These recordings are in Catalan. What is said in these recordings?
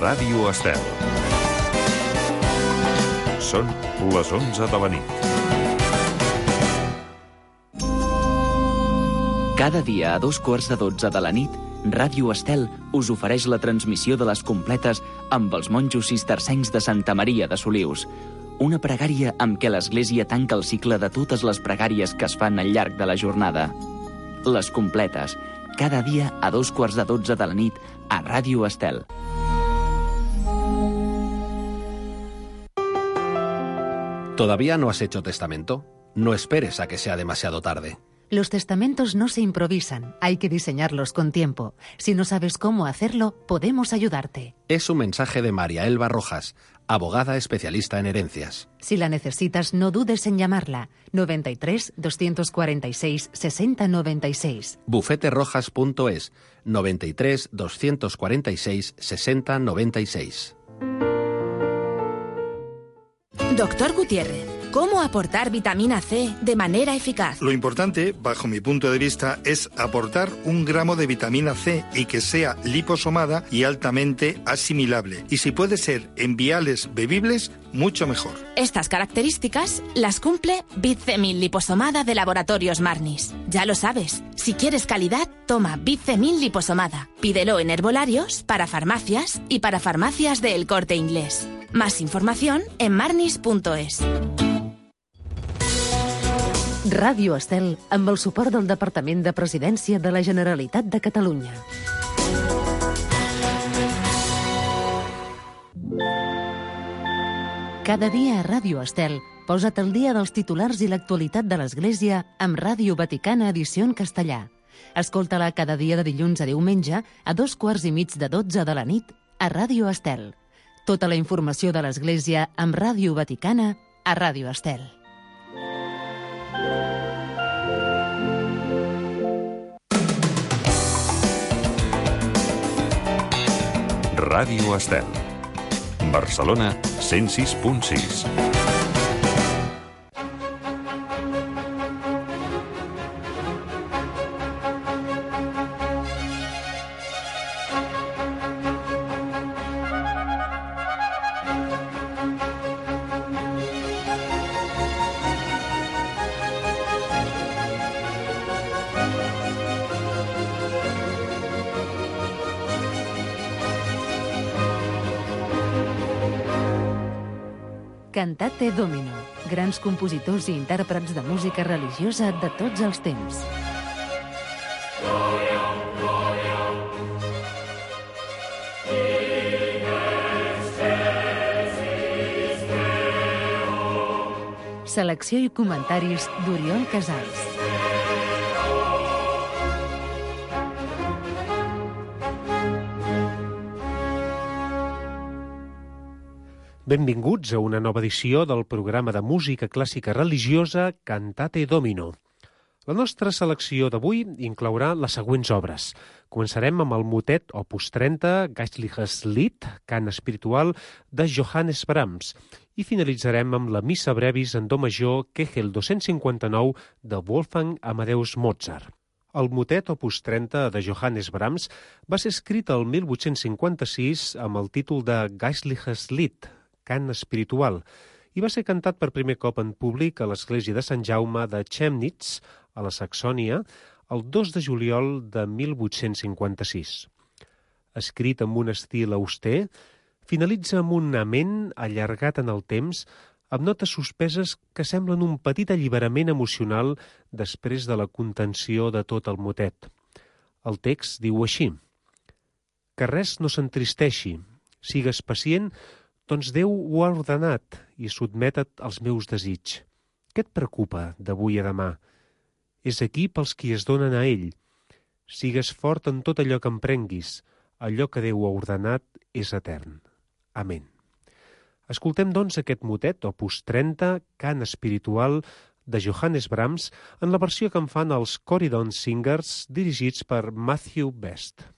Ràdio Estel. Són les 11 de la nit. Cada dia a 2:15 de la nit, Ràdio Estel us ofereix la transmissió de les completes amb els monjos cistercencs de Santa Maria de Solius. Una pregària amb què l'Església tanca el cicle de totes les pregàries que es fan al llarg de la jornada. Les completes, cada dia a 2:15 de la nit a Ràdio Estel. ¿Todavía no has hecho testamento? No esperes a que sea demasiado tarde. Los testamentos no se improvisan, hay que diseñarlos con tiempo. Si no sabes cómo hacerlo, podemos ayudarte. Es un mensaje de María Elba Rojas, abogada especialista en herencias. Si la necesitas, no dudes en llamarla. 93 246 60 96. Bufeterojas.es 93 246 60 96. Doctor Gutiérrez, ¿cómo aportar vitamina C de manera eficaz? Lo importante, bajo mi punto de vista, es aportar 1 gramo de vitamina C y que sea liposomada y altamente asimilable. Y si puede ser en viales bebibles, mucho mejor. Estas características las cumple Bitcemil liposomada de Laboratorios Marnis. Ya lo sabes, si quieres calidad, toma Bitcemil liposomada. Pídelo en herbolarios, para farmacias y para farmacias de El Corte Inglés. Más información en marnis.es. Ràdio Estel, amb el suport del Departament de Presidència de la Generalitat de Catalunya. Cada dia a Ràdio Estel, posa't al dia dels titulars i l'actualitat de l'Església amb Ràdio Vaticana edició en castellà. Escolta-la cada dia de dilluns a diumenge a 2:15 de la nit a Ràdio Estel. Tota la informació de l'Església amb Ràdio Vaticana a Ràdio Estel. Ràdio Estel. Barcelona 106.6. Cantate Domino, grans compositors i intèrprets de música religiosa de tots els temps. Selecció i comentaris d'Oriol Casals. Benvinguts a una nova edició del programa de música clàssica religiosa Cantate Domino. La nostra selecció d'avui inclourà les següents obres. Començarem amb el motet opus 30, Geistliches Lied, cant espiritual de Johannes Brahms, i finalitzarem amb la Missa Brevis en do major Kegel 259 de Wolfgang Amadeus Mozart. El motet opus 30 de Johannes Brahms va ser escrit el 1856 amb el títol de Geistliches Lied, cant espiritual, i va ser cantat per primer cop en públic a l'església de Sant Jaume de Chemnitz, a la Saxònia, el 2 de juliol de 1856. Escrit amb un estil auster, finalitza amb un amén allargat en el temps, amb notes suspeses que semblen un petit alliberament emocional després de la contenció de tot el motet. El text diu així: que res no s'entristeixi, sigues pacient, doncs Déu ho ha ordenat i sotmeta't als meus desig. Què et preocupa d'avui a demà? És aquí pels qui es donen a ell. Sigues fort en tot allò que emprenguis. Allò que Déu ha ordenat és etern. Amén. Escoltem, doncs, aquest motet, opus 30, cant espiritual de Johannes Brahms, en la versió que en fan els Corydon Singers, dirigits per Matthew Best.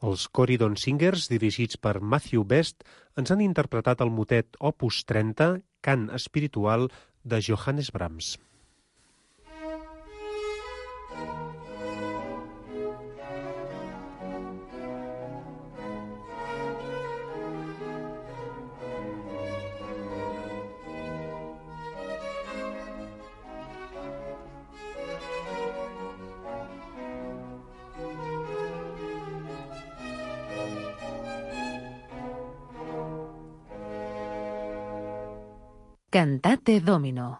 Els Corydon Singers, dirigits per Matthew Best, ens han interpretat el motet Opus 30, Cant espiritual, de Johannes Brahms. Cantate Domino.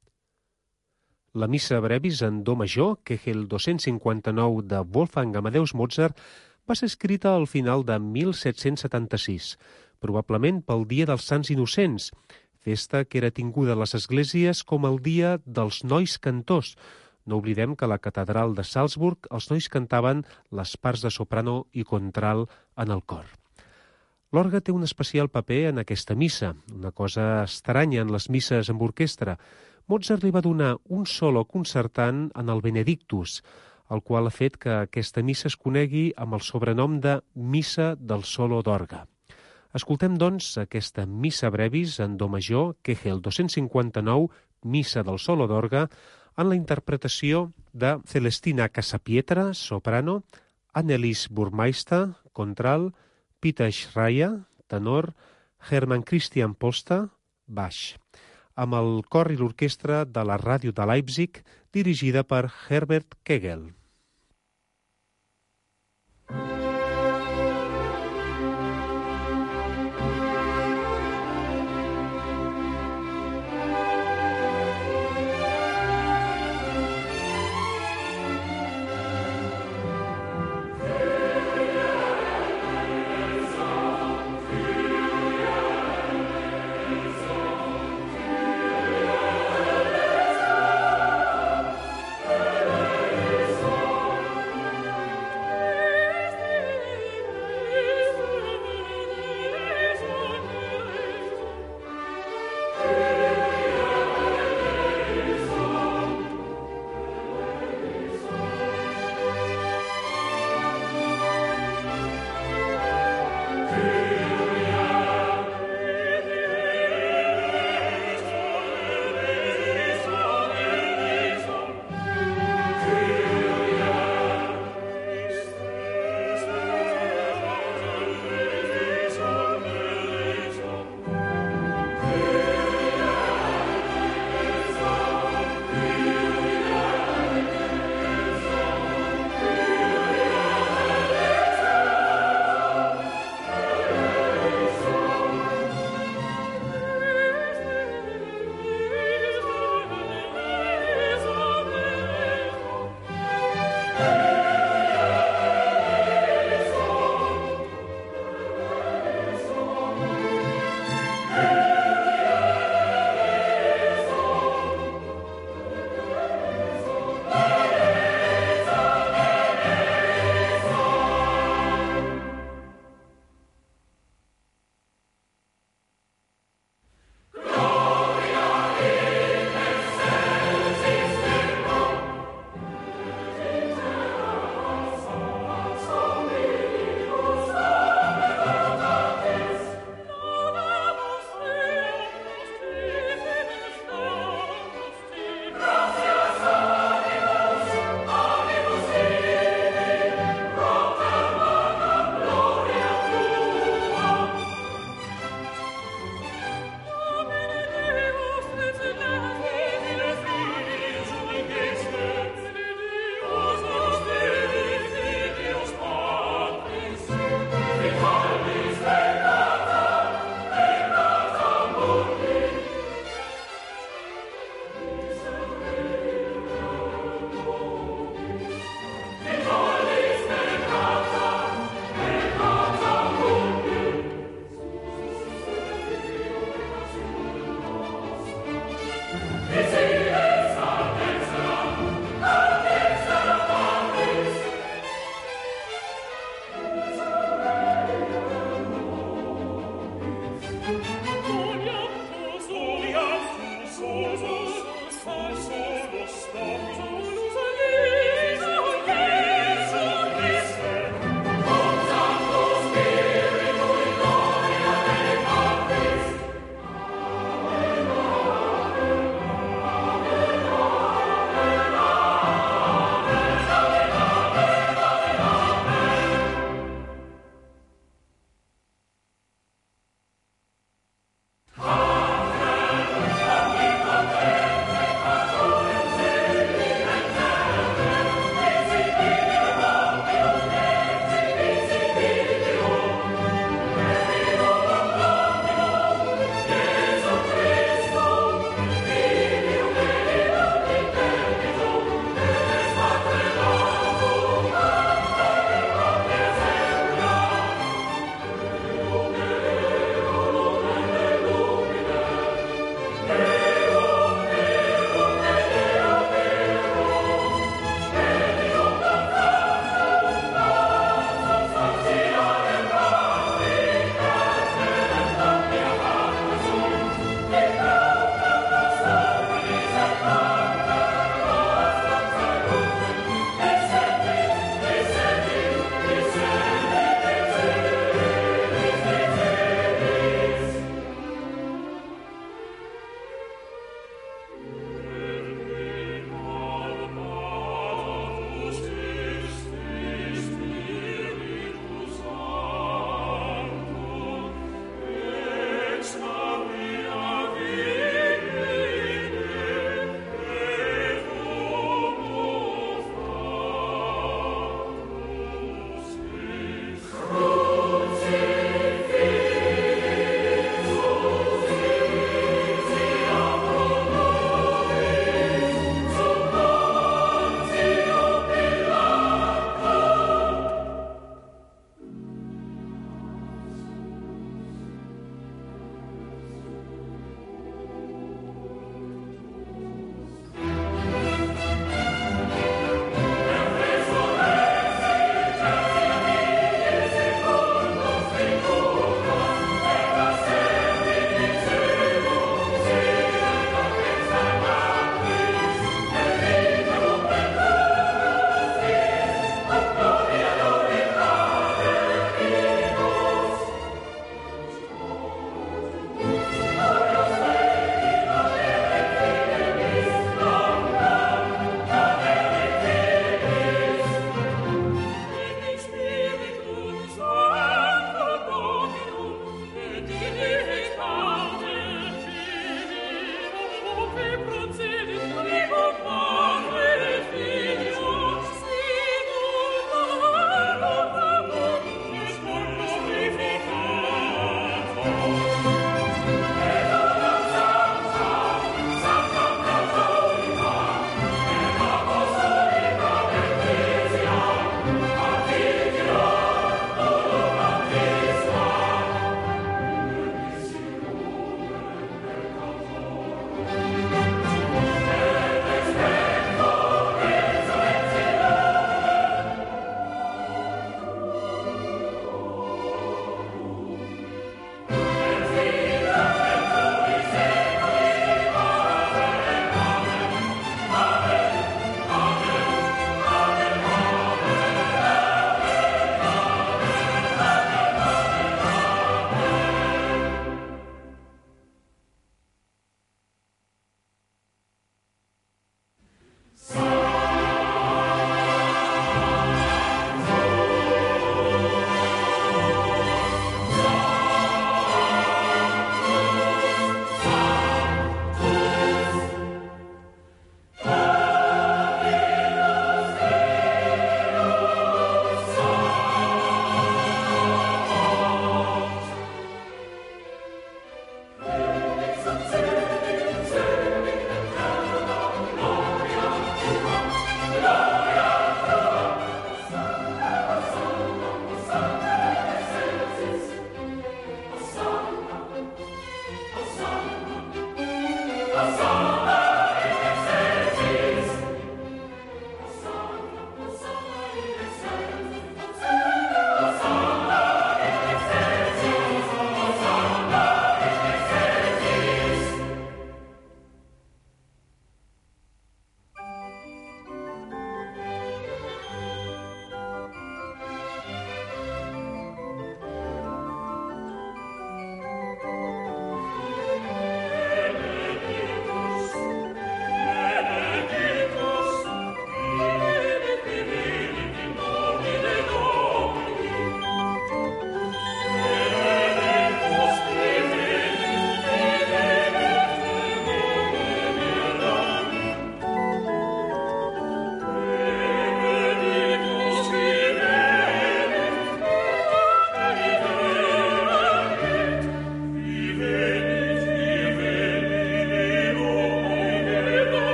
La missa brevis en do major, Kegel 259 de Wolfgang Amadeus Mozart, va ser escrita al final de 1776, probablement pel Dia dels Sants Innocents, festa que era tinguda a les esglésies com el Dia dels Nois Cantors. No oblidem que a la catedral de Salzburg els nois cantaven les parts de soprano i contralt en el cor. L'orgue té un especial paper en aquesta missa, una cosa estranya en les misses amb orquestra. Mozart li va donar un solo concertant en el Benedictus, el qual ha fet que aquesta missa es conegui amb el sobrenom de Missa del Solo d'Orgue. Escoltem, doncs, aquesta missa brevis en do major, Kegel 259, Missa del Solo d'Orgue, en la interpretació de Celestina Casapietra, soprano, Annelies Burmeister, contralt, Peter Schreier, tenor, Hermann Christian Posta, baix, amb el cor i l'orquestra de la ràdio de Leipzig, dirigida per Herbert Kegel.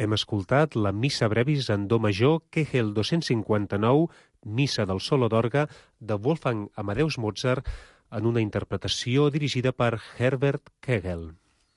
Hem escoltat la Missa Brevis en do major, Kegel 259, Missa del solo d'orgue, de Wolfgang Amadeus Mozart, en una interpretació dirigida per Herbert Kegel.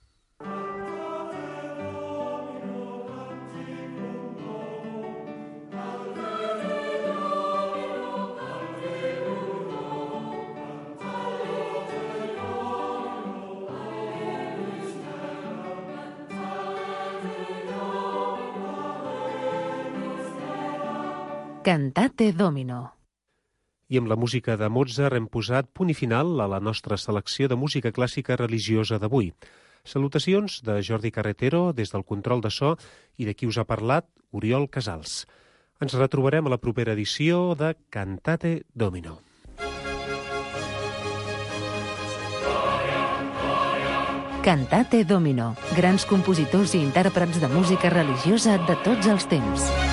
Cantate Domino. I amb la música de Mozart hem posat punt i final a la nostra selecció de música clàssica religiosa d'avui. Salutacions de Jordi Carretero des del control de so i de qui us ha parlat, Oriol Casals. Ens retrobarem a la propera edició de Cantate Domino. Cantate Domino. Grans compositors i intèrprets de música religiosa de tots els temps.